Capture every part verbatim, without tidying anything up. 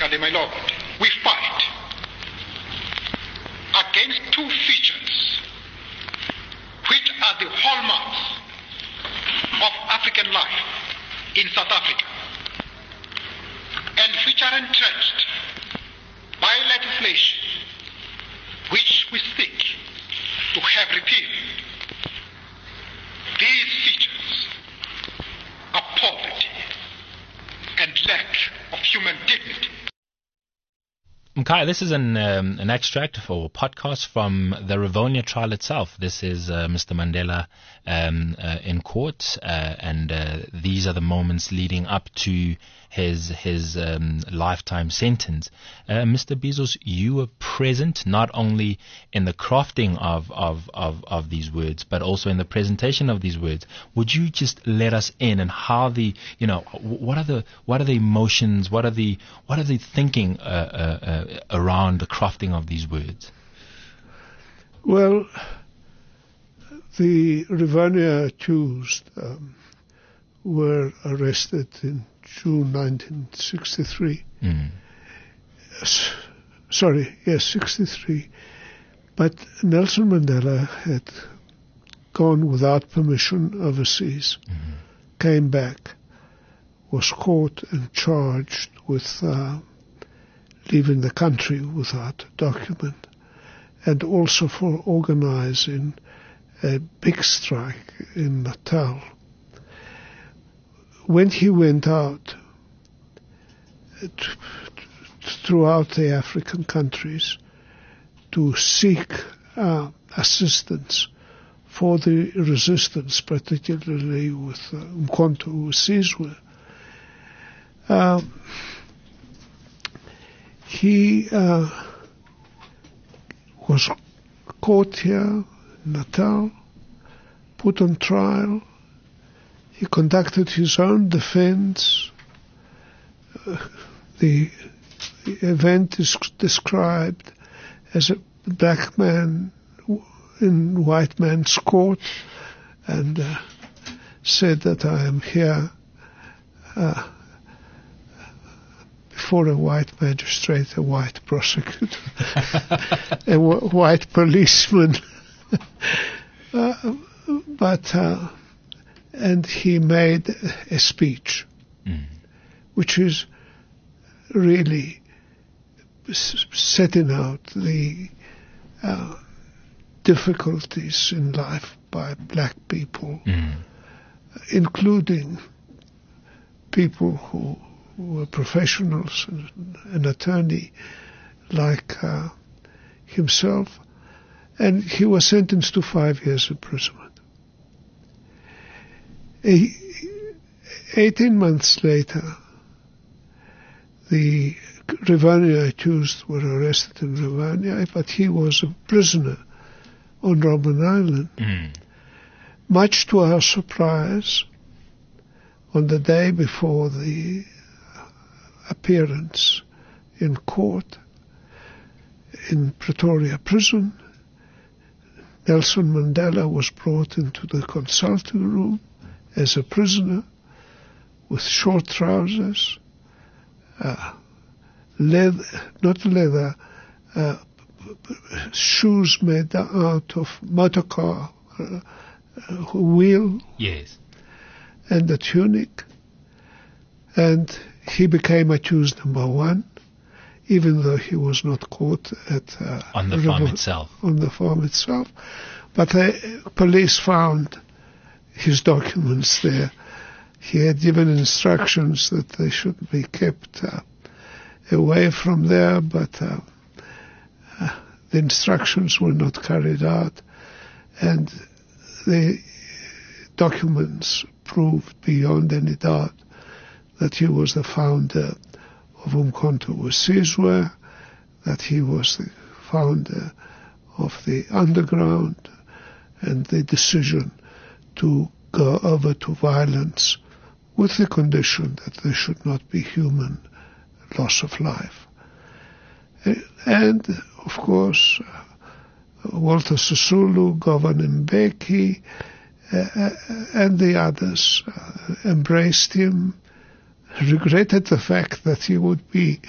particularly, my Lord, we fight against two features which are the hallmarks of African life in South Africa and which are entrenched by legislation which we seek to have repealed. These features are poverty and lack of human dignity. Mkhaya, this is an um, an extract or podcast from the Rivonia trial itself. This is uh, Mister Mandela um, uh, in court, uh, and uh, these are the moments leading up to his his um, lifetime sentence. Uh, Mister Bezos, you were present not only in the crafting of, of, of, of these words, but also in the presentation of these words. Would you just let us in and how the you know what are the what are the emotions, what are the what are the thinking uh, uh, uh, around the crafting of these words? Well, the Rivonia accused um, were arrested in June nineteen sixty-three. Mm. S- sorry, yes, sixty-three. But Nelson Mandela had gone without permission overseas, mm-hmm. came back, was caught and charged with uh, leaving the country without a document, and also for organizing a big strike in Natal. When he went out t- t- throughout the African countries to seek uh, assistance for the resistance, particularly with uh, Umkhonto we Sizwe, um, he uh, was caught here in Natal, put on trial. He conducted his own defense. Uh, the, the event is described as a black man in white man's court, and uh, said that I am here uh, before a white magistrate, a white prosecutor, a w- white policeman. uh, but uh, and he made a speech, mm. which is really s- setting out the uh, difficulties in life by black people, mm. including people who were professionals, an attorney like uh, himself, and he was sentenced to five years imprisonment. A, eighteen months later, the Rivonia accused were arrested in Rivonia, but he was a prisoner on Robben Island. Mm. Much to our surprise, on the day before the appearance in court in Pretoria prison, Nelson Mandela was brought into the consulting room as a prisoner with short trousers, uh, leather, not leather, uh, shoes made out of motorcar uh, wheel. Yes. And a tunic. And he became accused number one, even though he was not caught at uh, on the river, farm itself. On the farm itself, but the police found his documents there. He had given instructions that they should be kept uh, away from there, but uh, uh, the instructions were not carried out, and the documents proved beyond any doubt that he was the founder of Umkhonto we Sizwe, that he was the founder of the underground, and the decision to go over to violence with the condition that there should not be human loss of life. And, of course, uh, Walter Sisulu, Govan Mbeki, uh, and the others uh, embraced him, regretted the fact that he would be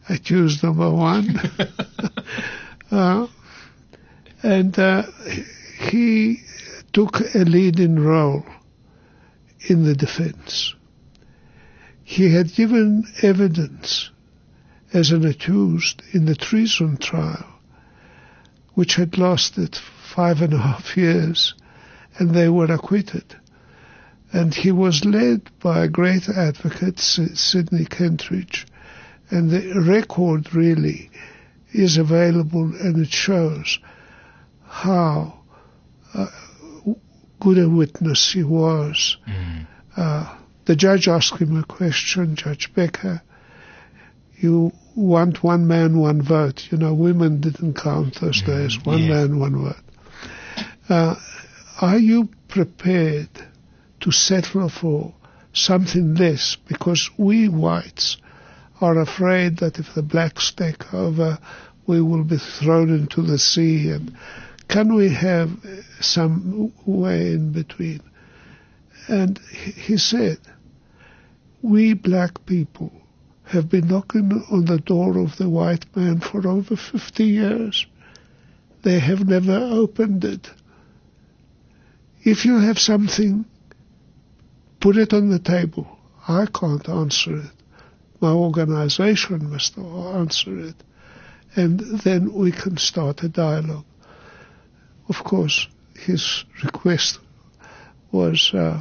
accused number one. uh, and uh, he took a leading role in the defense. He had given evidence as an accused in the treason trial, which had lasted five and a half years, and they were acquitted. And he was led by a great advocate, Sidney Kentridge, and the record really is available, and it shows how uh, good a witness he was. Mm. Uh, the judge asked him a question, Judge Becker. You want one man, one vote. You know, women didn't count those mm. days. One yeah. man, one vote. Uh, are you prepared to settle for something less? Because we whites are afraid that if the blacks take over, we will be thrown into the sea. And can we have some way in between? And he said, we black people have been knocking on the door of the white man for over fifty years. They have never opened it. If you have something, put it on the table. I can't answer it. My organization must answer it. And then we can start a dialogue. Of course, his request was uh,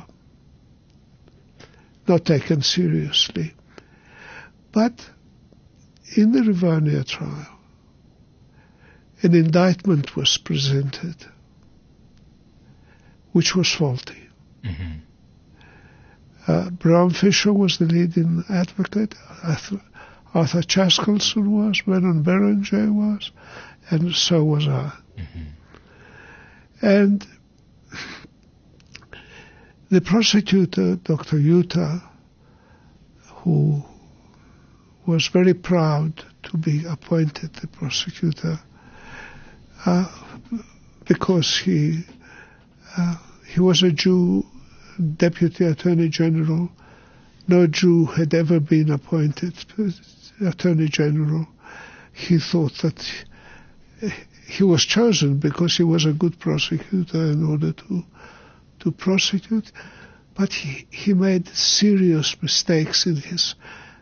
not taken seriously. But in the Rivonia trial, an indictment was presented which was faulty. Mm-hmm. Uh, Brown Fisher was the leading advocate. Arthur, Arthur Chaskelson was, Vernon Berenger was, and so was I. Mm-hmm. And the prosecutor, Doctor Utah, who was very proud to be appointed the prosecutor uh, because he uh, he was a Jew, Deputy Attorney General. No Jew had ever been appointed Attorney General. He thought that he was chosen because he was a good prosecutor in order to to prosecute, but he, he made serious mistakes in his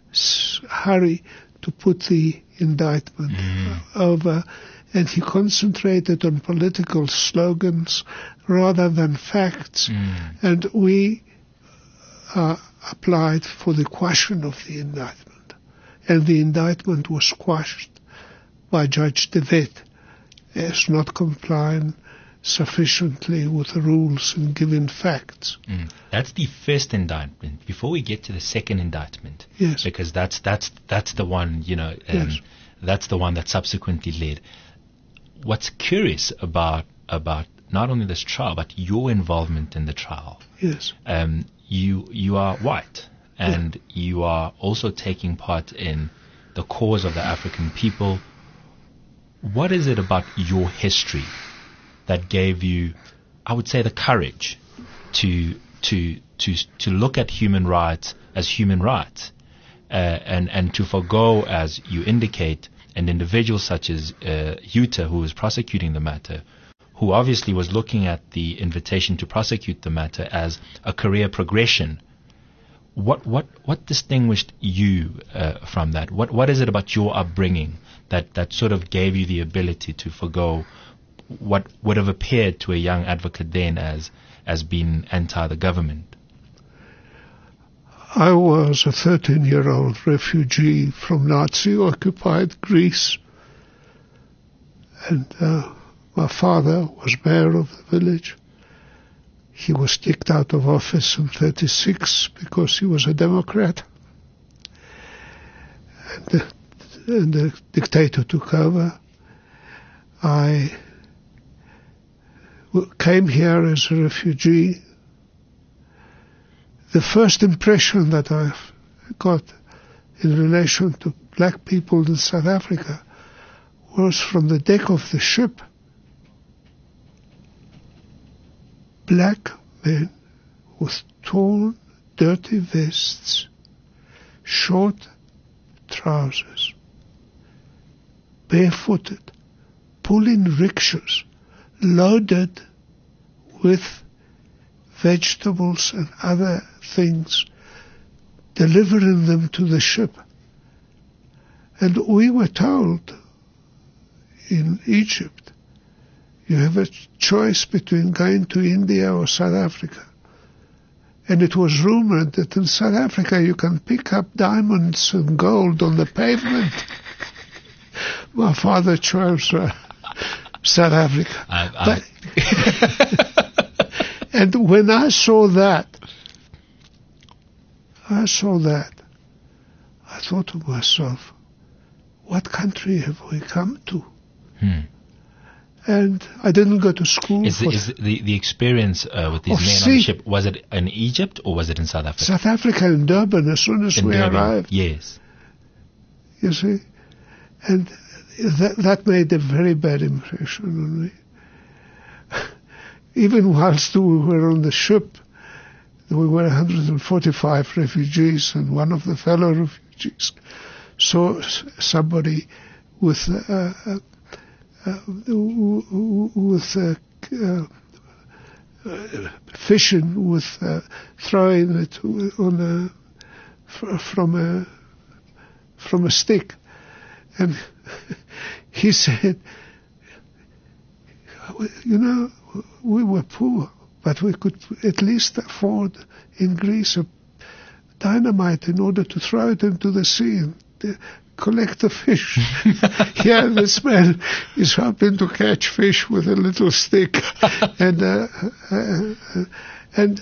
hurry to put the indictment mm. over, and he concentrated on political slogans rather than facts. Mm. And we uh, applied for the quashing of the indictment, and the indictment was quashed by Judge DeWitt as not complying sufficiently with the rules and giving facts. Mm. That's the first indictment. Before we get to the second indictment, yes, because that's that's that's the one, you know, um, yes. that's the one that subsequently led. What's curious about about not only this trial but your involvement in the trial? Yes, um, you you are white, and yeah. you are also taking part in the cause of the African people. What is it about your history that gave you, I would say, the courage to to to to look at human rights as human rights, uh, and and to forgo, as you indicate, an individual such as uh, Utah, who was prosecuting the matter, who obviously was looking at the invitation to prosecute the matter as a career progression? What what what distinguished you uh, from that? What what is it about your upbringing that that sort of gave you the ability to forgo what would have appeared to a young advocate then as as being anti the government? I was a thirteen-year-old refugee from Nazi-occupied Greece, and uh, my father was mayor of the village. He was kicked out of office in thirty-six because he was a Democrat, and the, and the dictator took over. I came here as a refugee. The first impression that I got in relation to black people in South Africa was from the deck of the ship. Black men with torn, dirty vests, short trousers, barefooted, pulling rickshaws loaded with vegetables and other things, delivering them to the ship. And we were told in Egypt, you have a choice between going to India or South Africa. And it was rumored that in South Africa you can pick up diamonds and gold on the pavement. My father chose uh, South Africa. I, I but, and when I saw that, I saw that, I thought to myself, what country have we come to? Hmm. And I didn't go to school. Is, the, is the, the experience uh, with these men on the ship, was it in Egypt or was it in South Africa? South Africa, in Durban, as soon as in we Durban, arrived. Yes. You see? And that, that made a very bad impression on me. Even whilst we were on the ship, we were one hundred forty-five refugees, and one of the fellow refugees saw somebody with uh, uh, uh, with uh, uh, uh, fishing, with uh, throwing it on a from a from a stick, and he said, "You know, we were poor, but we could at least afford in Greece a dynamite in order to throw it into the sea and uh, collect the fish." Here this man is hoping to catch fish with a little stick. and uh, uh, and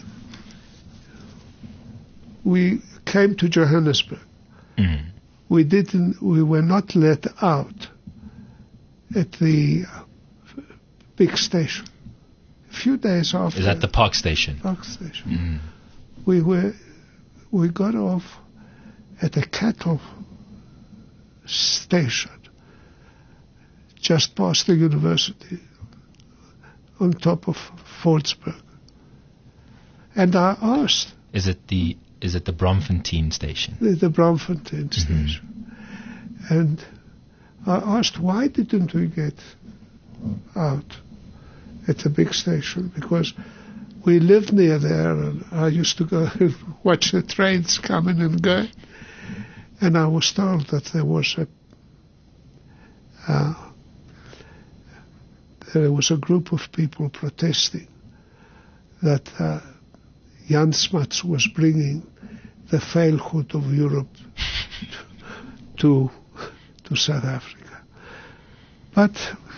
we came to Johannesburg. Mm. We didn't. We were not let out at the big station. A few days after. Is that the Park Station? Park Station. Mm. We were. We got off at a cattle station just past the university on top of Fordsburg. And I asked... Is it the is it the Bromfontein station? The, the Bromfontein Mm-hmm. station. And I asked, why didn't we get out at the big station? Because we lived near there, and I used to go and watch the trains coming and going. And I was told that there was a uh, there was a group of people protesting that uh, Jan Smuts was bringing the failhood of Europe to to South Africa. But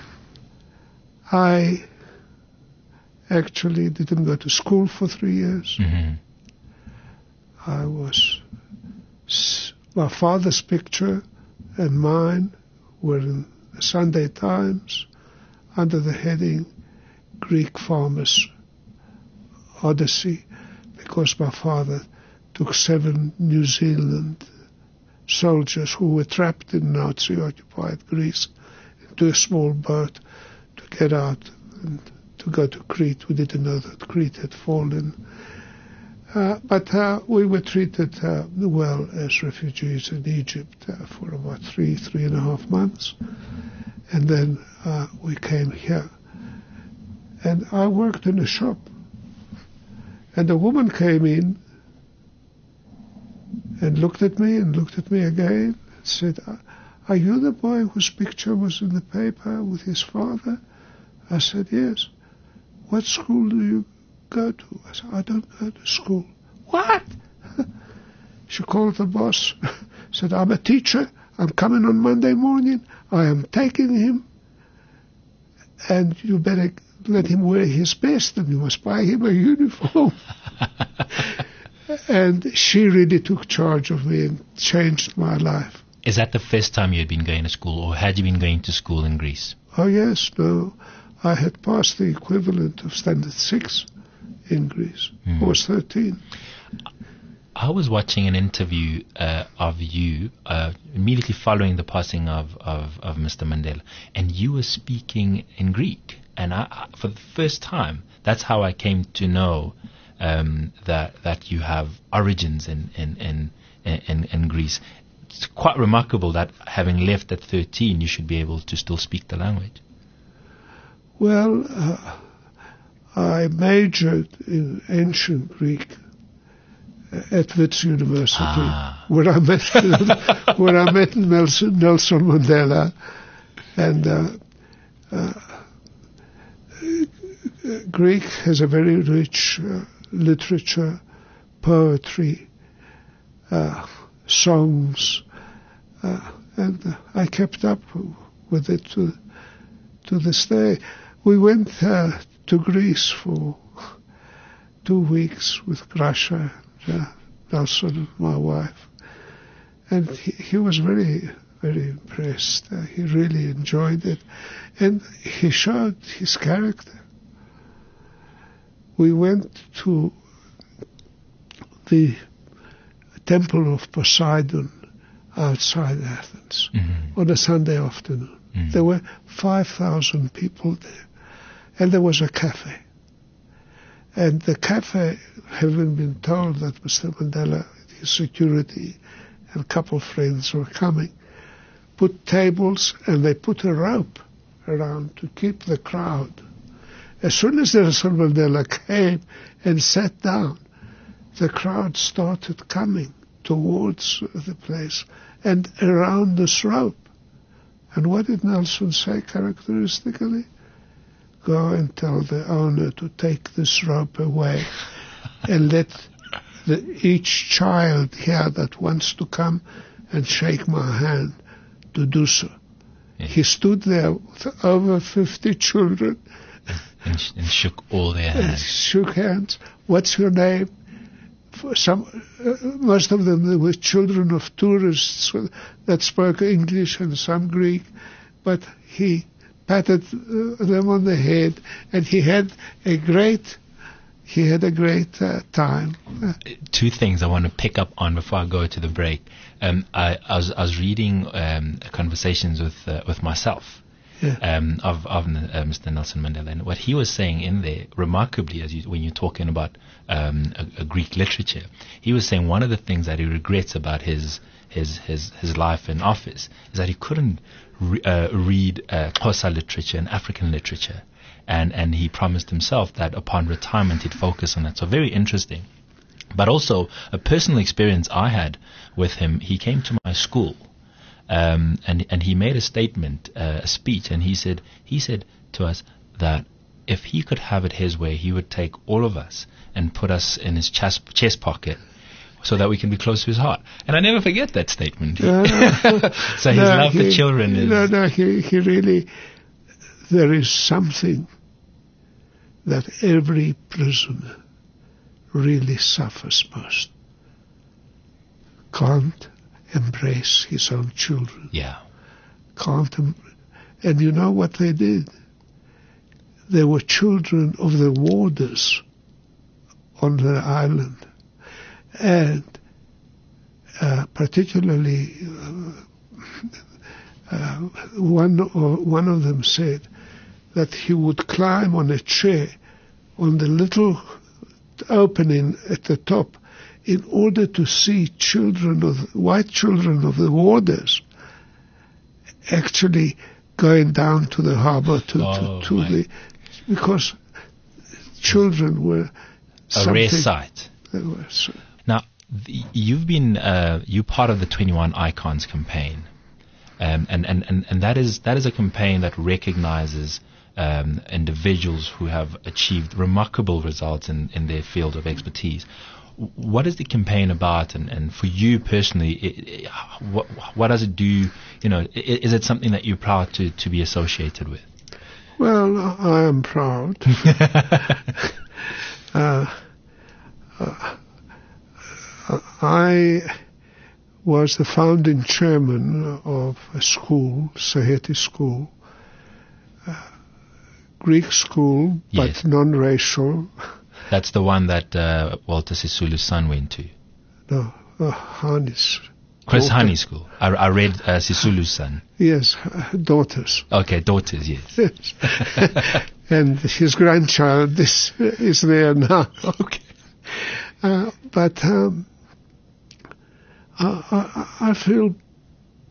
I actually didn't go to school for three years. Mm-hmm. I was... My father's picture and mine were in the Sunday Times under the heading Greek Farmers Odyssey, because my father took seven New Zealand soldiers who were trapped in Nazi-occupied Greece into a small boat to get out and to go to Crete. We didn't know that Crete had fallen. Uh, but uh, we were treated uh, well as refugees in Egypt uh, for about three, three and a half months. And then uh, we came here. And I worked in a shop. And a woman came in and looked at me and looked at me again and said, "Are you the boy whose picture was in the paper with his father?" I said, "Yes." "What school do you go to?" I said, "I don't go to school." "What?" She called the boss, said, "I'm a teacher. I'm coming on Monday morning. I am taking him, and you better let him wear his best, and you must buy him a uniform." And she really took charge of me and changed my life. Is that the first time you had been going to school, or had you been going to school in Greece? Oh, yes, no. I had passed the equivalent of standard six in Greece. Mm. I was thirteen. I was watching an interview uh, of you uh, immediately following the passing of, of, of Mister Mandela, and you were speaking in Greek. And I, I, for the first time, that's how I came to know um, that that you have origins in in, in, in, in Greece. it's quite remarkable that having left at thirteen, you should be able to still speak the language. Well, uh, I majored in ancient Greek at Wits University, Ah. where I met where I met Nelson, Nelson Mandela, and uh, uh, Greek has a very rich uh, literature, poetry, uh, songs, uh, and uh, I kept up with it to to this day. We went uh, to Greece for two weeks with Grasha, uh, Nelson, my wife, and he, he was very, very impressed. Uh, he really enjoyed it, and he showed his character. We went to the Temple of Poseidon outside Athens Mm-hmm. on a Sunday afternoon. Mm. There were five thousand people there, and there was a cafe. And the cafe, having been told that Mister Mandela, his security, and a couple of friends were coming, put tables and they put a rope around to keep the crowd. As soon as Nelson Mandela came and sat down, the crowd started coming towards the place and around this rope. And what did Nelson say characteristically? Go and tell the owner to take this rope away and let the, each child here that wants to come and shake my hand to do so. Yeah. He stood there with over fifty children And, sh- and shook all their and hands. shook hands. What's your name? For some, uh, most of them they were children of tourists that spoke English and some Greek, but he patted uh, them on the head, and he had a great, he had a great uh, time. Uh, Two things I want to pick up on before I go to the break. Um, I, I was I was reading um, conversations with uh, with myself. Yeah. Um, of, of uh, Mister Nelson Mandela, and what he was saying in there, remarkably, as you, when you're talking about um, a, a Greek literature, he was saying one of the things that he regrets about his his his, his life in office is that he couldn't re- uh, read uh, Xhosa literature and African literature, and and he promised himself that upon retirement he'd focus on that. So very interesting. But also a personal experience I had with him. He came to my school. Um, and and he made a statement, uh, a speech, and he said he said to us that if he could have it his way, he would take all of us and put us in his chest, chest pocket, so that we can be close to his heart. And I never forget that statement. Uh, so his no, love he, for children is No, no, he, he really, there is something that every prisoner really suffers most. Can't embrace his own children. yeah. Can't em- and you know what they did? They were children of the warders on the island. And uh, particularly uh, uh, one, or one of them said that he would climb on a chair on the little opening at the top in order to see children of white children of the warders actually going down to the harbor to, Oh, to, to my. the because children were A rare something- sight. they were so- Now, the, you've been uh, you part of the twenty-one Icons campaign, um, and, and, and, and that is that is a campaign that recognizes um, individuals who have achieved remarkable results in, in their field of expertise. What is the campaign about, and, and for you personally, it, it, what what does it do? You know, is, is it something that you're proud to, to be associated with? Well, I am proud. uh, uh, I was the founding chairman of a school, Saheti School, uh, Greek school, but Yes. non-racial. That's the one that uh, Walter Sisulu's son went to. No, uh, Hanis. Chris Daughter. Hani School. I, I read uh, Sisulu's son. Yes, uh, daughters. Okay, daughters, yes. Yes. And his grandchild this is there now. Okay. Uh, but um, I, I, I feel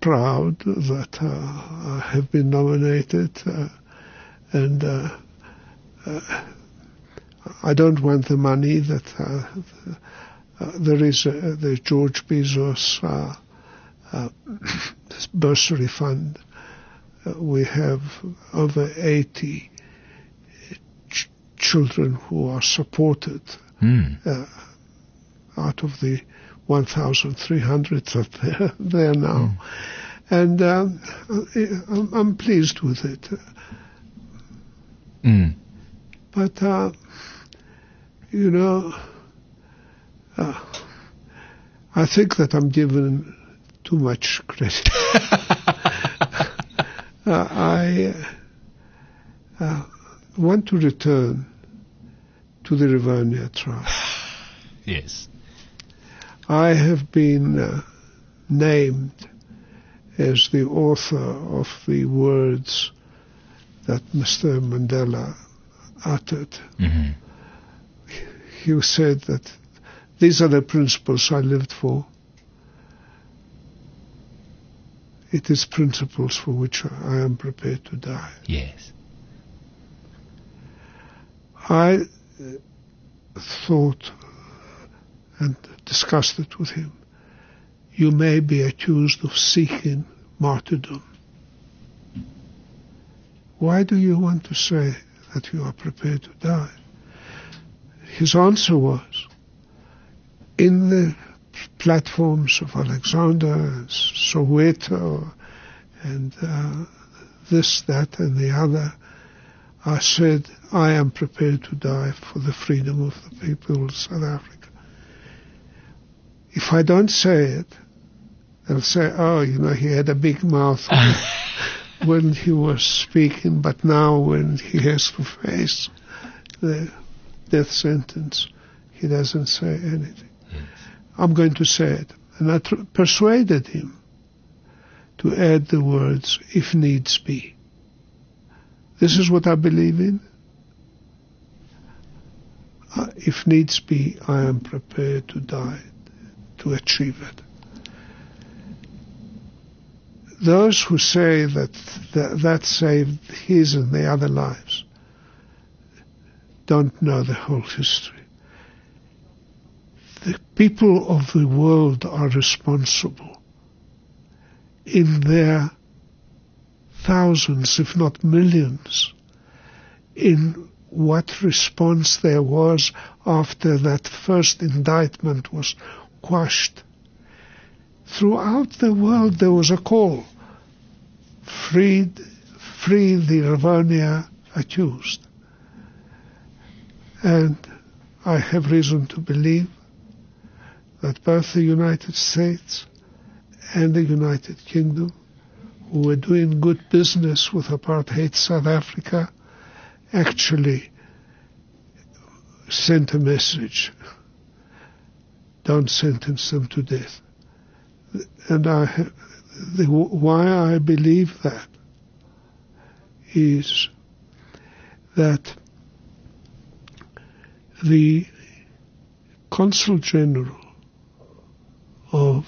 proud that uh, I have been nominated, uh, and uh, uh, I don't want the money that uh, uh, there is uh, the George Bezos uh, uh, bursary fund. Uh, we have over eighty ch- children who are supported Mm. uh, out of the one thousand three hundred that they're there now. Mm. And um, I'm, I'm pleased with it. Mm. But, uh, you know, uh, I think that I'm given too much credit. uh, I uh, want to return to the Rivonia trial. Yes. I have been uh, named as the author of the words that Mister Mandela uttered. Mm-hmm. He said that these are the principles I lived for. It is principles for which I am prepared to die. Yes. I thought and discussed it with him. You may be accused of seeking martyrdom. Why do you want to say that you are prepared to die? His answer was, in the platforms of Alexander, Soweto, and uh, this, that, and the other, I said, I am prepared to die for the freedom of the people of South Africa. If I don't say it, they'll say, oh, you know, he had a big mouth when he was speaking, but now when he has to face the death sentence, he doesn't say anything. Yes. I'm going to say it. And I tr- persuaded him to add the words, if needs be. This is what I believe in. Uh, if needs be, I am prepared to die to achieve it. Those who say that th- that saved his and the other lives don't know the whole history. The people of the world are responsible in their thousands, if not millions, in what response there was after that first indictment was quashed. Throughout the world there was a call, freed, free the Rivonia accused. And I have reason to believe that both the United States and the United Kingdom, who were doing good business with apartheid South Africa, actually sent a message. Don't sentence them to death. And I, the, why I believe that is that the Consul General of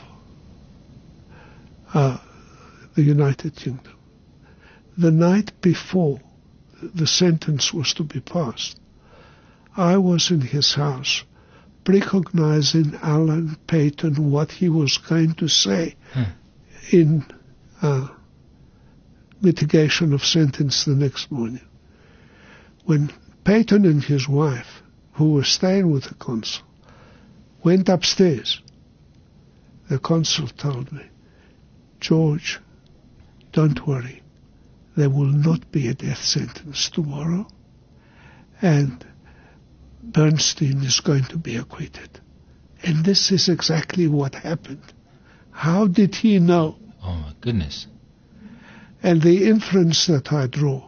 uh, the United Kingdom, the night before the sentence was to be passed, I was in his house recognizing Alan Paton, what he was going to say hmm. in uh, mitigation of sentence the next morning. When Paton and his wife, who were staying with the consul, went upstairs, the consul told me, George, don't worry, there will not be a death sentence tomorrow, and Bernstein is going to be acquitted. And this is exactly what happened. How did he know? Oh, my goodness. And the inference that I draw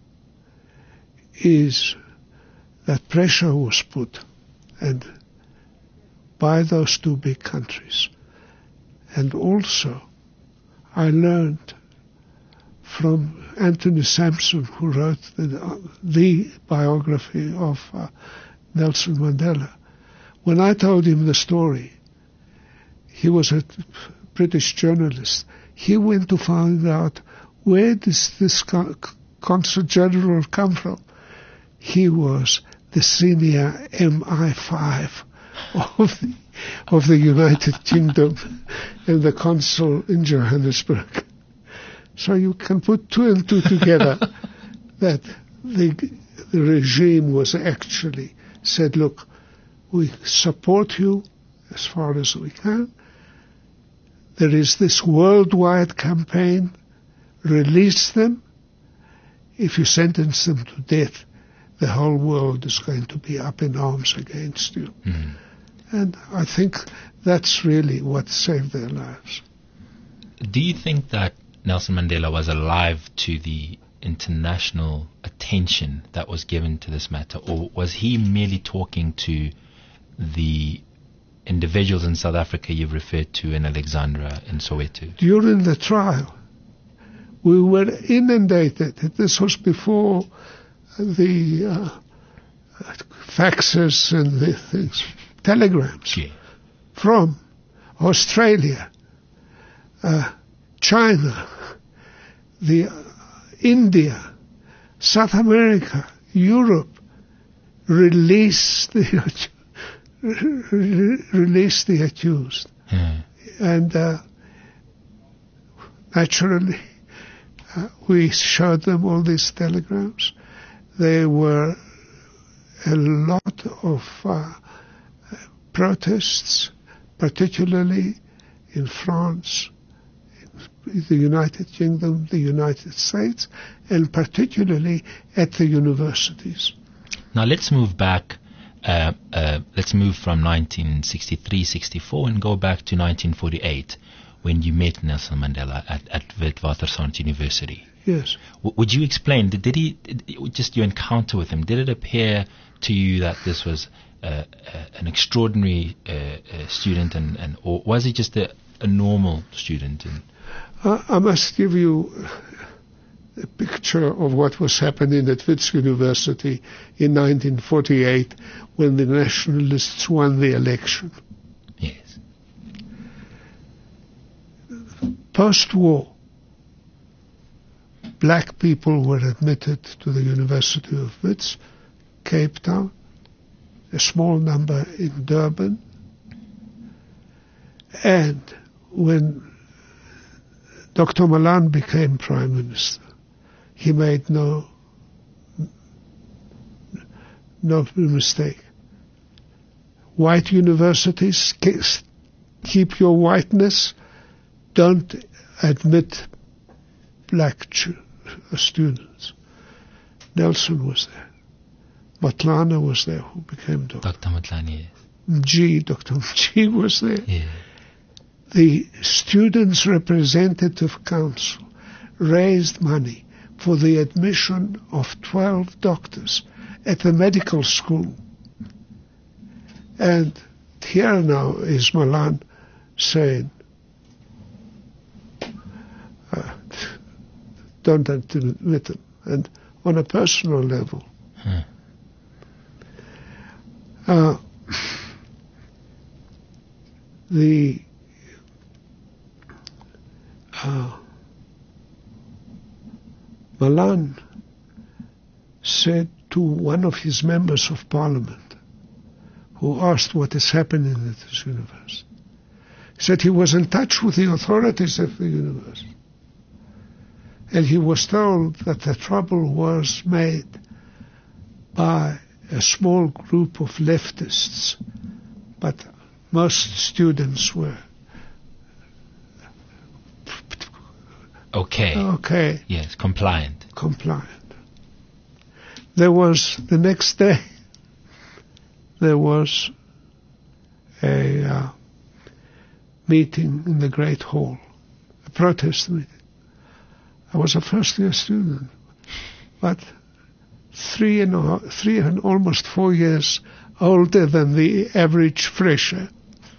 is that pressure was put and by those two big countries. And also, I learned from Anthony Sampson, who wrote the, the biography of uh, Nelson Mandela. When I told him the story, he was a British journalist. he went to find out, where does this Consul General come from? He was the senior M I five of the, of the United Kingdom and the consul in Johannesburg. So you can put two and two together that the, the regime was actually said, look, we support you as far as we can. There is this worldwide campaign, release them. If you sentence them to death, the whole world is going to be up in arms against you. Mm. And I think that's really what saved their lives. Do you think that Nelson Mandela was alive to the international attention that was given to this matter, or was he merely talking to the individuals in South Africa you've referred to in Alexandra and Soweto? During the trial, we were inundated. This was before the uh, faxes and the things, telegrams yeah. from Australia, uh, China, the uh, India, South America, Europe, release the release the accused, yeah. and uh, naturally uh, we showed them all these telegrams. There were a lot of uh, protests, particularly in France, in the United Kingdom, the United States, and particularly at the universities. Now let's move back. Uh, uh, let's move from nineteen sixty-three sixty-four and go back to nineteen forty-eight, when you met Nelson Mandela at, at Witwatersrand University. Yes. W- would you explain, did, did he, did, just your encounter with him, did it appear to you that this was uh, uh, an extraordinary uh, uh, student, and, and or was he just a, a normal student? And uh, I must give you a picture of what was happening at Wits University in nineteen forty-eight when the nationalists won the election. Yes. Post-war, black people were admitted to the University of Wits, Cape Town, a small number in Durban, and when Doctor Malan became Prime Minister, he made no no mistake. White universities, keep your whiteness, don't admit black ch- students. Nelson was there. Matlana was there, who became doctor. Doctor Matlana, yes. G, Doctor G was there. Yeah. The Students' Representative Council raised money for the admission of twelve doctors at the medical school. And here now is Malan saying, uh, don't admit them. And on a personal level, hmm. uh, the uh, Malan said to one of his members of parliament, who asked what is happening at this university, he said he was in touch with the authorities at the university, and he was told that the trouble was made by a small group of leftists, but most students were okay. Okay. Yes, compliant. Compliant. There was, the next day, there was a uh, meeting in the Great Hall, a protest meeting. I was a first-year student, but three and, a, three and almost four years older than the average fresher.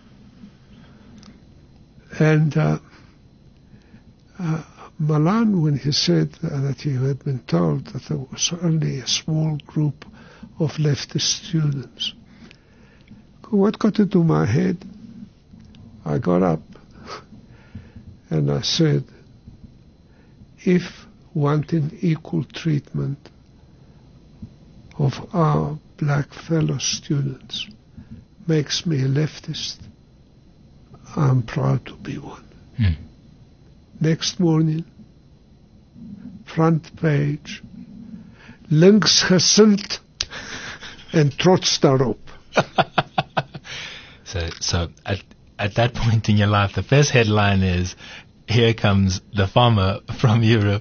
And uh, uh, Malan, when he said uh, that he had been told that there was only a small group of leftist students, what got into my head? I got up And I said, if wanting equal treatment of our black fellow students makes me a leftist, I'm proud to be one. Hmm. Next morning, front page, linksgesind en trots daarop. So, so at, at that point in your life, the first headline is, here comes the farmer from Europe.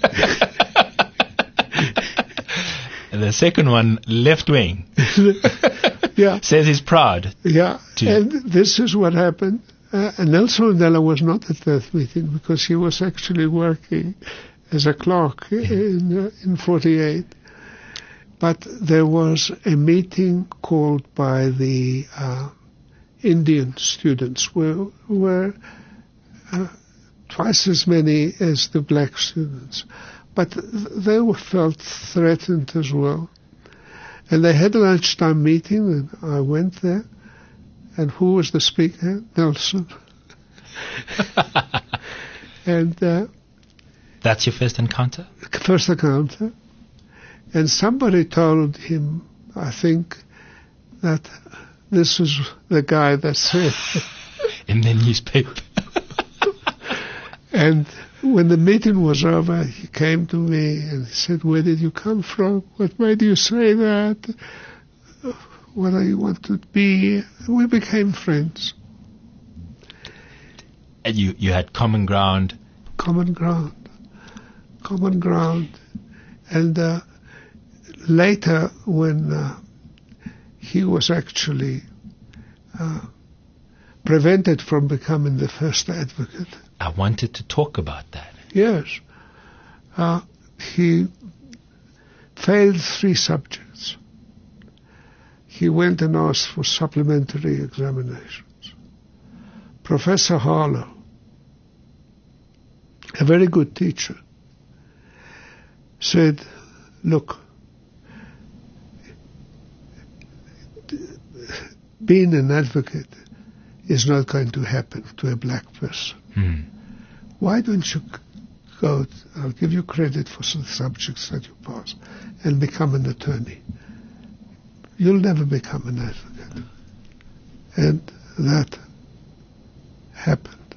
And the second one, left wing. Yeah. Says he's proud. Yeah, to and this is what happened. Uh, and Nelson Mandela was not at that meeting because he was actually working as a clerk in uh, in forty-eight. But there was a meeting called by the uh, Indian students, where were uh, twice as many as the black students. But they were felt threatened as well. And they had a lunchtime meeting, and I went there. And who was the speaker? Nelson. and uh, that's your first encounter? First encounter. And somebody told him, I think, that this was the guy that said. In the newspaper. And when the meeting was over, he came to me and he said, where did you come from? What made you say that? What do you want to be? We became friends. And you, you had common ground? Common ground. Common ground. And uh, later, when uh, he was actually uh, prevented from becoming the first advocate. I wanted to talk about that. Yes. Uh, he failed three subjects. He went and asked for supplementary examinations. Professor Harlow, a very good teacher, said, look, being an advocate is not going to happen to a black person. Hmm. Why don't you go, I'll give you credit for some subjects that you pass, and become an attorney. You'll never become an advocate. And that happened.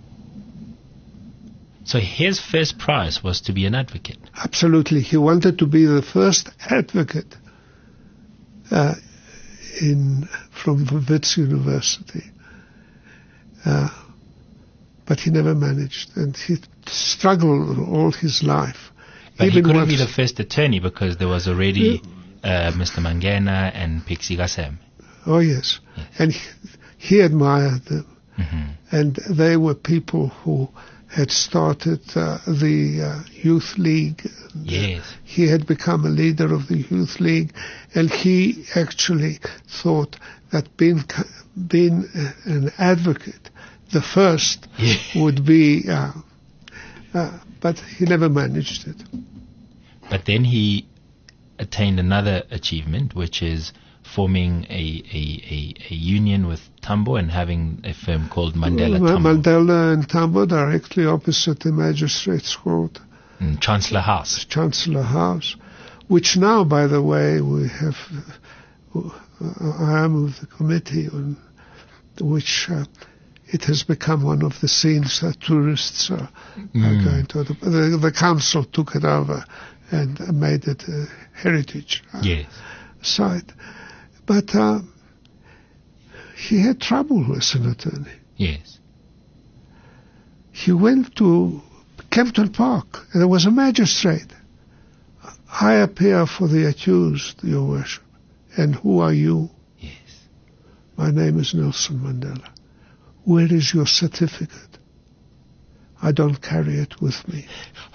So his first prize was to be an advocate? Absolutely. He wanted to be the first advocate uh, in from Wits University. Uh, but he never managed, and he struggled all his life. But Even he couldn't once, be the first attorney because there was already uh, Mister Mangena and Pixie Gasem. Oh, yes. Yes. And he, he admired them. Mm-hmm. And they were people who had started uh, the uh, Youth League. Yes. He had become a leader of the Youth League, and he actually thought that being being an advocate, the first, Yeah. would be, uh, uh, but he never managed it. But then he attained another achievement, which is forming a, a, a, a union with Tambo and having a firm called Mandela Ma- Tambo. Mandela and Tambo, directly opposite the Magistrates Court. Mm, Chancellor House. Chancellor House, which now, by the way, we have, uh, I am of the committee on which uh, it has become one of the scenes that tourists are, Mm. are going to. The, the, the council took it over and made it a heritage uh, Yes. site. But uh, he had trouble as an attorney. Yes. He went to Kempton Park, and there was a magistrate. I appear for the accused, Your Worship. And who are you? Yes. My name is Nelson Mandela. Where is your certificate? I don't carry it with me.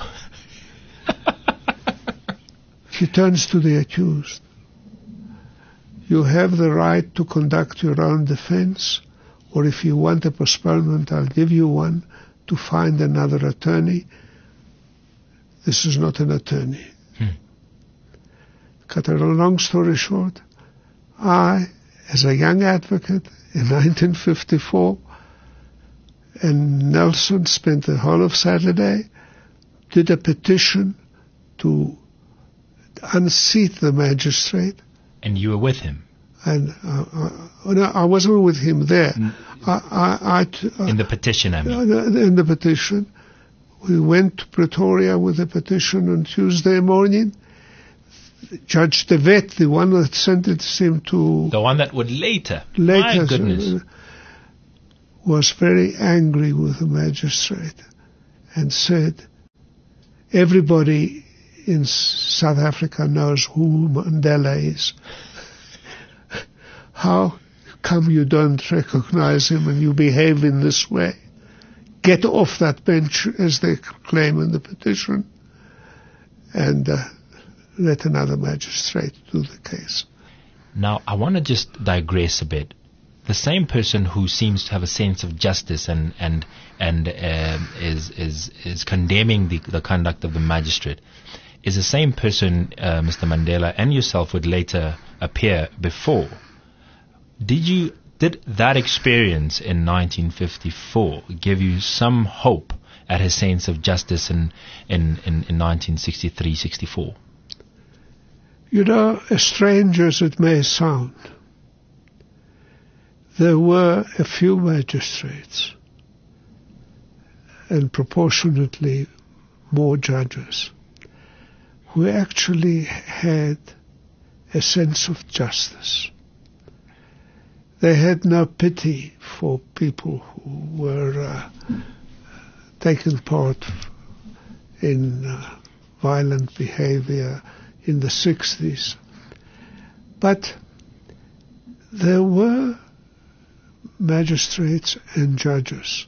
He turns to the accused. You have the right to conduct your own defense, or if you want a postponement, I'll give you one, to find another attorney. This is not an attorney. Hmm. Cut a long story short, I, as a young advocate in nineteen fifty-four, And Nelson spent the whole of Saturday, did a petition to unseat the magistrate. And you were with him? And uh, uh, no, I wasn't with him there. Mm. I, I, I t- uh, in the petition, I mean. In the petition. We went to Pretoria with the petition on Tuesday morning. Judge De Wet, the one that sentenced him to... The one that would later... Later. My goodness. Uh, was very angry with the magistrate and said, everybody in South Africa knows who Mandela is. How come you don't recognize him and you behave in this way? Get off that bench, as they claim in the petition, and uh, let another magistrate do the case. Now, I want to just digress a bit. The same person who seems to have a sense of justice and and and uh, is is is condemning the the conduct of the magistrate is the same person, uh, Mister Mandela, and yourself would later appear before. Did you did that experience in nineteen fifty-four give you some hope at his sense of justice in in in, in nineteen sixty-three sixty-four? You know, as strange as it may sound, there were a few magistrates and proportionately more judges who actually had a sense of justice. They had no pity for people who were uh, taking part in uh, violent behavior in the sixties. But there were magistrates and judges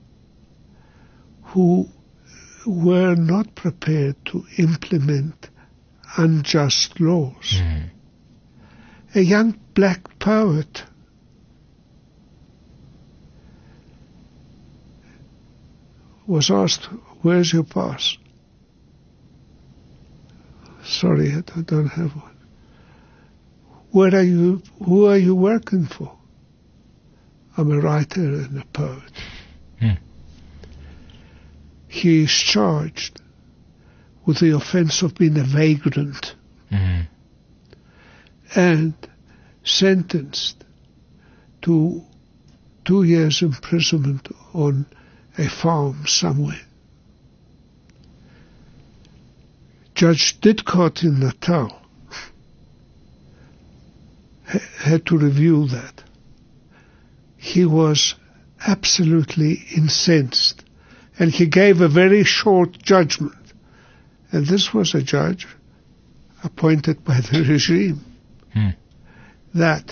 who were not prepared to implement unjust laws. Mm. A young black poet was asked, "Where's your pass?" "Sorry, I don't have one." "Where are you, who are you working for?" "I'm a writer and a poet." Hmm. He is charged with the offense of being a vagrant mm-hmm. and sentenced to two years imprisonment on a farm somewhere. Judge Didcot in Natal had to review that. He was absolutely incensed, and he gave a very short judgment. And this was a judge appointed by the regime, hmm. that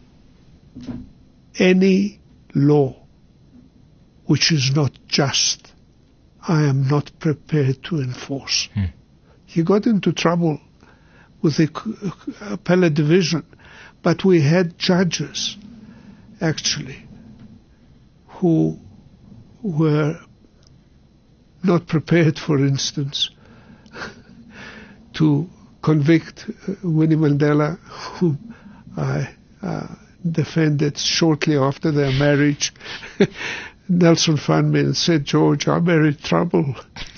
any law which is not just, I am not prepared to enforce. Hmm. He got into trouble with the appellate division, but we had judges, actually, who were not prepared, for instance, to convict Winnie Mandela, whom I uh, defended shortly after their marriage. Nelson found me and said, "George, I'm in trouble."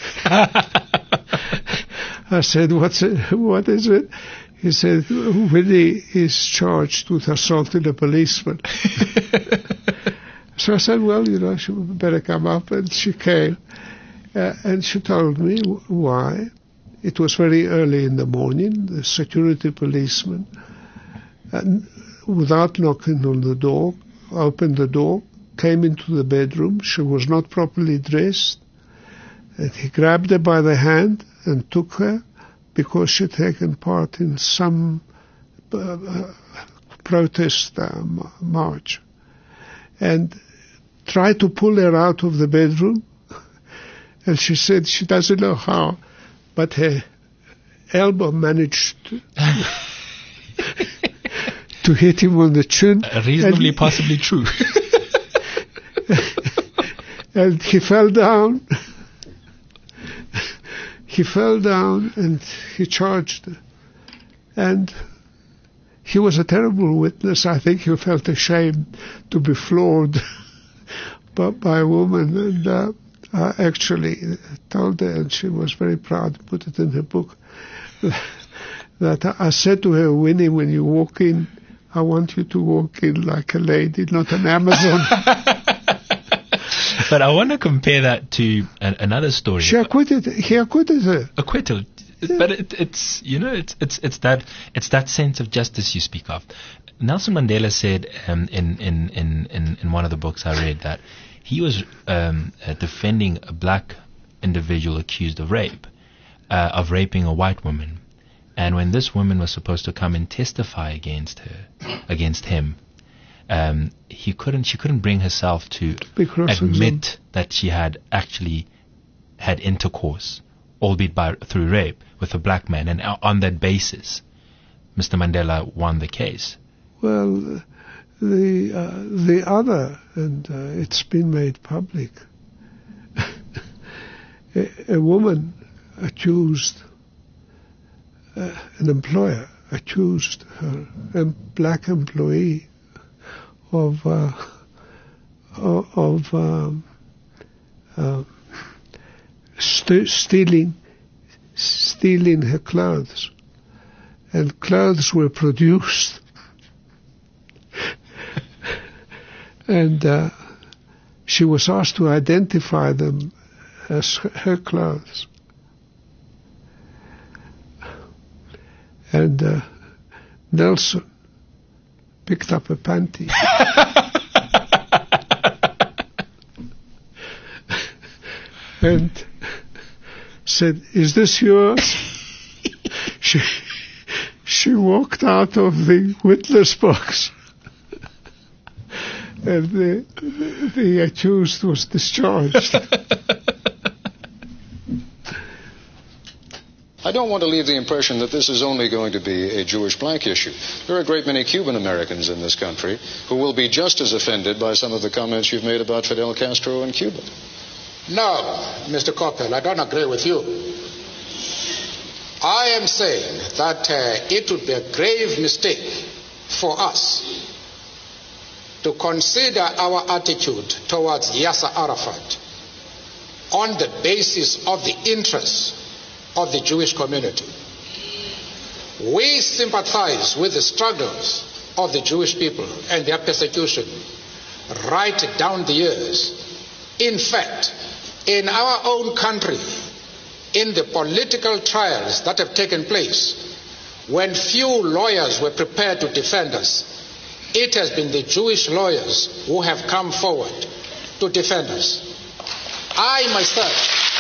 I said, What's it? What is it? He said, "Winnie is charged with assaulting a policeman." So I said, well, you know, she better come up. And she came. Uh, and she told me why. It was very early in the morning. The security policeman, and without knocking on the door, opened the door, came into the bedroom. She was not properly dressed. And he grabbed her by the hand and took her because she'd taken part in some uh, uh, protest uh, march. And tried to pull her out of the bedroom. And she said she doesn't know how, but her elbow managed to, to hit him on the chin. Uh, reasonably and, possibly true. And he fell down. He fell down and he charged her. And he was a terrible witness. I think he felt ashamed to be floored by, by a woman, and uh, I actually told her, and she was very proud to put it in her book, that I said to her, Winnie, when you walk in, I want you to walk in like a lady, not an Amazon. But I want to compare that to a, another story. She acquitted, he acquitted her. Acquitted. Yeah. But it, it's, you know, it's, it's, it's that, it's that sense of justice you speak of. Nelson Mandela said um, in, in, in, in, in one of the books I read that he was um, uh, defending a black individual accused of rape, uh, of raping a white woman. And when this woman was supposed to come and testify against her, against him, um, he couldn't, she couldn't bring herself to admit that she had actually had intercourse, albeit by, through rape, with a black man. And on that basis, Mister Mandela won the case. Well, the uh, the other, and uh, it's been made public, a, a woman accused, uh, an employer accused her a black employee of uh, of um, uh, st- stealing stealing her clothes, and clothes were produced. And uh, she was asked to identify them as her clothes. And uh, Nelson picked up a panty. And said, "Is this yours?" she, she walked out of the witness box. And the, the, the accused was discharged. I don't want to leave the impression that this is only going to be a Jewish black issue. There are a great many Cuban Americans in this country who will be just as offended by some of the comments you've made about Fidel Castro in Cuba. No, Mister Coppell, I don't agree with you. I am saying that uh, it would be a grave mistake for us to consider our attitude towards Yasser Arafat on the basis of the interests of the Jewish community. We sympathize with the struggles of the Jewish people and their persecution right down the years. In fact, in our own country, in the political trials that have taken place, when few lawyers were prepared to defend us, it has been the Jewish lawyers who have come forward to defend us. I myself,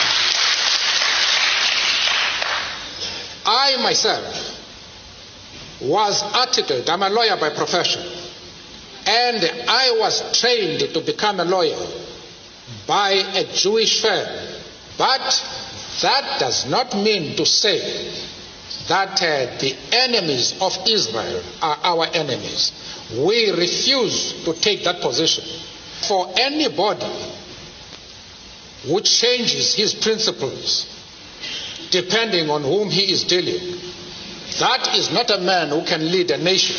I myself was articled, I'm a lawyer by profession, and I was trained to become a lawyer by a Jewish firm. But that does not mean to say that uh, the enemies of Israel are our enemies. We refuse to take that position. For anybody who changes his principles depending on whom he is dealing, that is not a man who can lead a nation.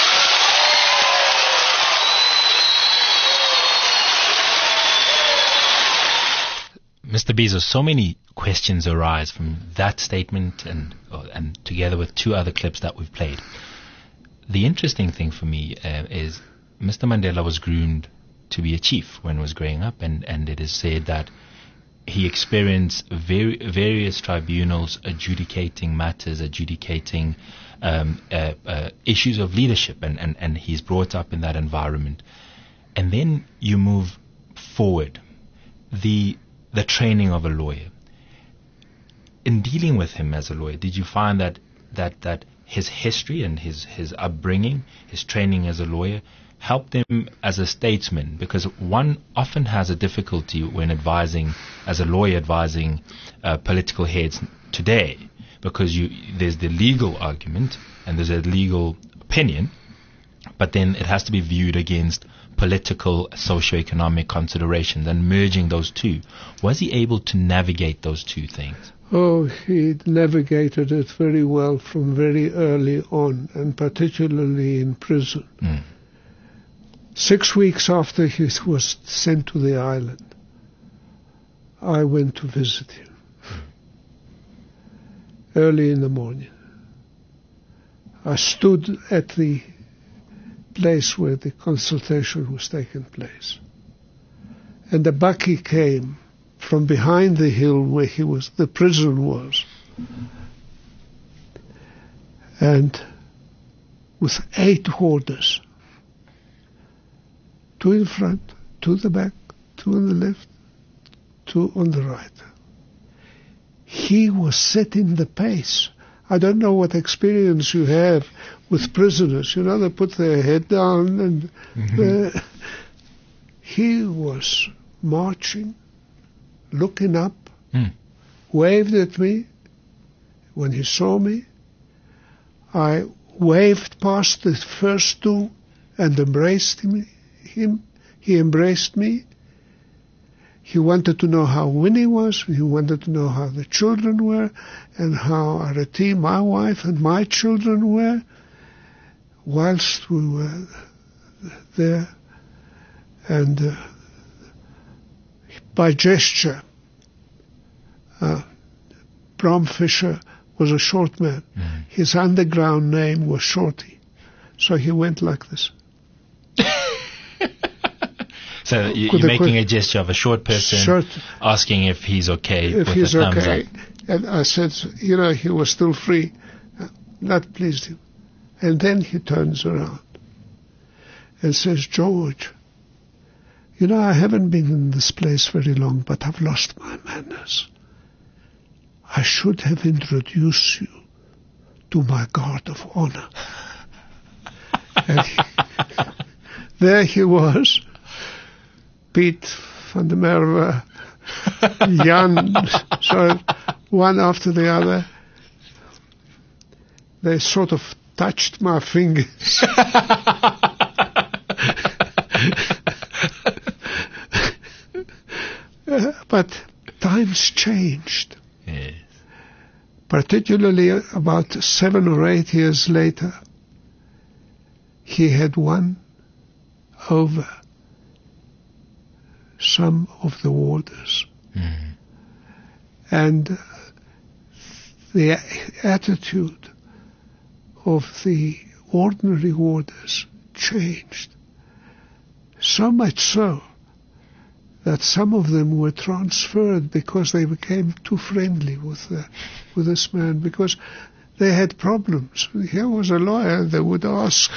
Mister Bezos, so many questions arise from that statement and uh, and together with two other clips that we've played. The interesting thing for me uh, is Mister Mandela was groomed to be a chief when he was growing up, and, and it is said that he experienced very, various tribunals adjudicating matters, adjudicating um, uh, uh, issues of leadership, and, and, and he's brought up in that environment. And then you move forward, the the training of a lawyer. In dealing with him as a lawyer, did you find that that, that his history and his, his upbringing, his training as a lawyer, helped him as a statesman? Because one often has a difficulty when advising, as a lawyer advising uh, political heads today, because you, there's the legal argument and there's a legal opinion, but then it has to be viewed against political, socio-economic considerations, and merging those two. Was he able to navigate those two things? Oh, he navigated it very well from very early on, and particularly in prison. Mm. Six weeks after he was sent to the island, I went to visit him early in the morning. I stood at the place where the consultation was taking place. And the Baki came from behind the hill where he was, the prison was. And with eight warders, two in front, two in the back, two on the left, two on the right. He was setting the pace. I don't know what experience you have with prisoners. You know, they put their head down and mm-hmm. uh, he was marching, looking up, mm. waved at me. When he saw me, I waved past the first two and embraced him. him. He embraced me. He wanted to know how Winnie was. He wanted to know how the children were and how Arati, my wife, and my children were whilst we were there. And uh, by gesture, uh, Bram Fisher was a short man. Mm. His underground name was Shorty. So he went like this. So you, you're making a gesture of a short person short, asking if he's okay. If with he's the thumbs okay. Up. And I said, you know, he was still free. That pleased him. And then he turns around and says, George, you know, I haven't been in this place very long, but I've lost my manners. I should have introduced you to my guard of honor. And he, there he was, Piet van der Merwe, Jan, so one after the other. They sort of touched my fingers. uh, but times changed. Yes. Particularly about seven or eight years later, he had won over some of the warders. Mm. And the attitude of the ordinary warders changed. So much so that some of them were transferred because they became too friendly with the, with this man, because they had problems. Here was a lawyer, they would ask,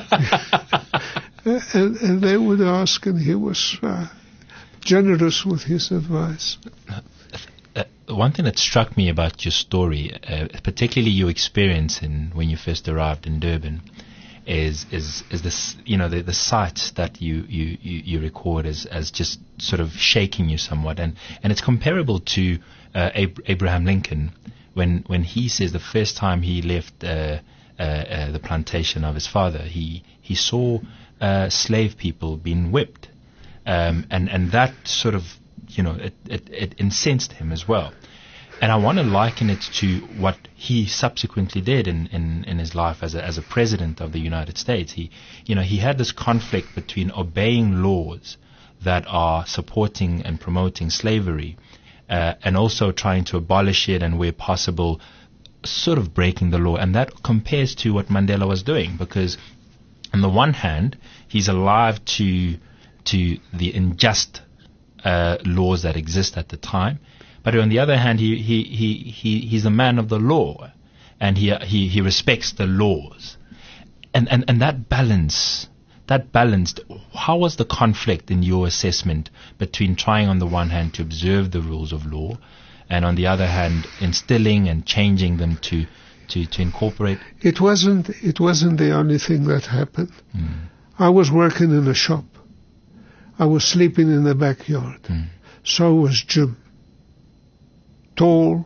and, and they would ask, and he was uh, generous with his advice. Uh, one thing that struck me about your story, uh, particularly your experience in when you first arrived in Durban, is is is this, you know, the the sight that you you you, you record as as just sort of shaking you somewhat, and and it's comparable to uh, Ab- Abraham Lincoln when when he says the first time he left uh, uh, uh, the plantation of his father, he he saw uh, slave people being whipped, um, and and that sort of, you know, it, it, it incensed him as well. And I want to liken it to what he subsequently did in, in, in his life as a, as a president of the United States. He, you know, he had this conflict between obeying laws that are supporting and promoting slavery, uh, and also trying to abolish it, and where possible, sort of breaking the law. And that compares to what Mandela was doing, because on the one hand, he's alive to to the unjust uh, laws that exist at the time. But on the other hand, he, he, he, he, he's a man of the law, and he, he, he respects the laws. And, and, and that balance, that balanced, how was the conflict in your assessment between trying on the one hand to observe the rules of law, and on the other hand instilling and changing them to, to, to incorporate? It wasn't, it wasn't the only thing that happened. Mm. I was working in a shop. I was sleeping in the backyard. Mm. So was Jim. Tall,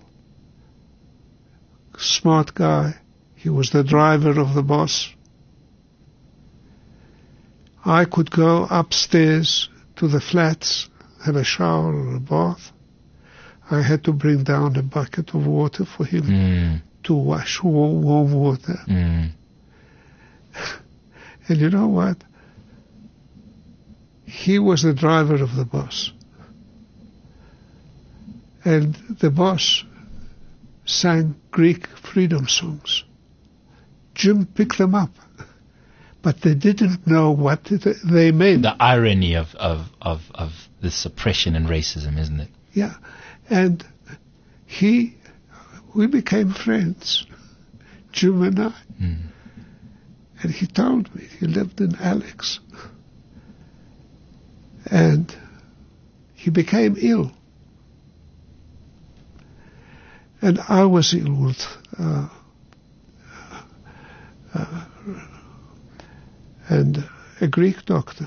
smart guy. He was the driver of the boss. I could go upstairs to the flats, have a shower or a bath. I had to bring down a bucket of water for him mm. to wash, warm, warm water. Mm. And you know what? he was the driver of the bus. And the boss sang Greek freedom songs. Jim picked them up, but they didn't know what they meant. The irony of, of, of, of this oppression and racism, isn't it? Yeah. And he, we became friends, Jim and I. Mm. And he told me he lived in Alex. And he became ill. And I was ill with uh, uh, and a Greek doctor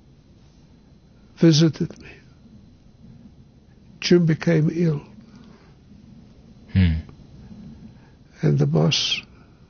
visited me. Jim became ill. Hmm. And the boss,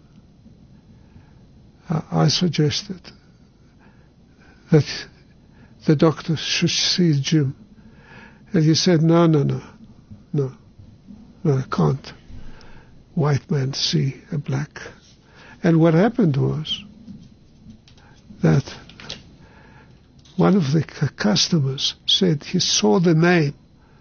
uh, I suggested that the doctor should see Jim. And he said, no, no, no, no. No, I can't. White man see a black. And what happened was that one of the c- customers said he saw the name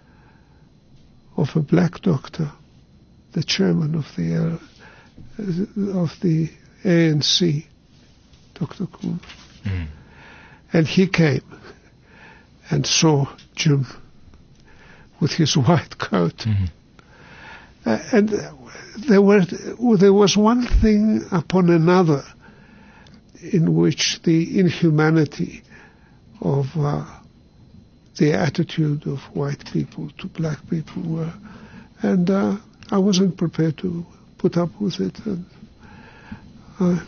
of a black doctor, the chairman of the uh, of the A N C, Doctor Kuhn. Mm. And he came and saw Jim with his white coat. Mm-hmm. Uh, and there were there was one thing upon another in which the inhumanity of uh, the attitude of white people to black people were, and uh, I wasn't prepared to put up with it. And uh,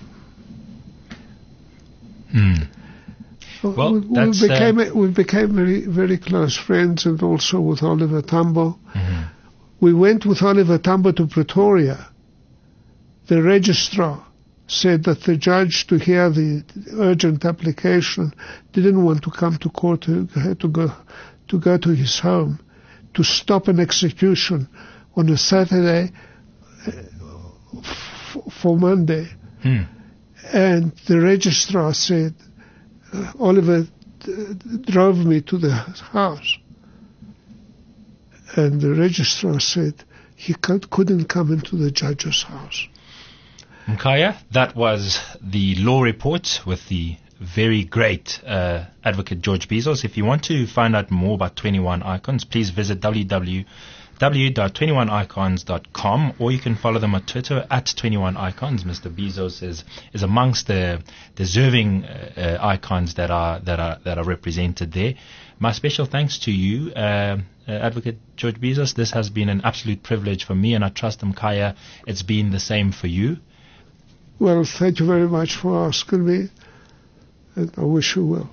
mm. Well, we, we that's, became uh, we became very very close friends, and also with Oliver Tambo. Mm-hmm. We went with Oliver Tambo to Pretoria. The registrar said that the judge, to hear the urgent application, didn't want to come to court, to, had to go to go to his home to stop an execution on a Saturday uh, f- for Monday. Hmm. And the registrar said, uh, Oliver d- drove me to the house. And the registrar said he couldn't come into the judge's house. Mkhaya, that was the Law Report with the very great uh, Advocate George Bizos. If you want to find out more about twenty-one Icons, please visit w w w dot twenty-one icons dot com, or you can follow them on Twitter at twenty-one icons. Mister Bizos is is amongst the deserving uh, uh, icons that are that are that are represented there. My special thanks to you, uh, uh, Advocate George Bizos. This has been an absolute privilege for me, and I trust, Mkhaya, it's been the same for you. Well, thank you very much for asking me, and I wish you well.